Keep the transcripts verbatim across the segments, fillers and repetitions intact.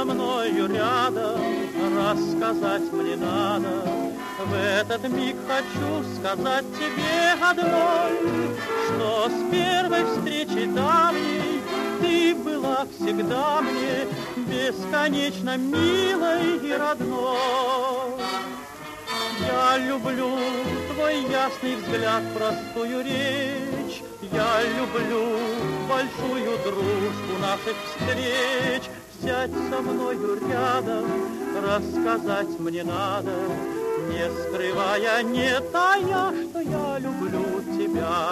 со мною рядом, рассказать мне надо. В этот миг хочу сказать тебе одной, что с первой встречи давней ты была всегда мне бесконечно милой и родной. Я люблю твой ясный взгляд, простую речь, я люблю большую дружбу наших встреч. Сядь со мною рядом, рассказать мне надо, не скрывая, не тая, что я люблю тебя.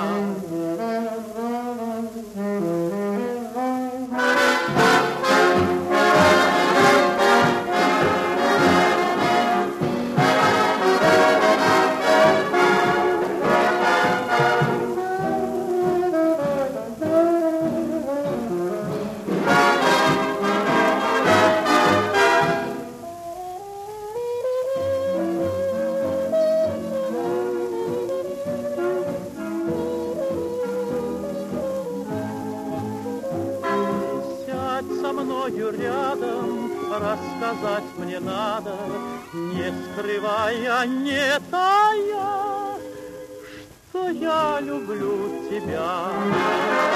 Со мною рядом, рассказать мне надо, не скрывая, не тая, что я люблю тебя.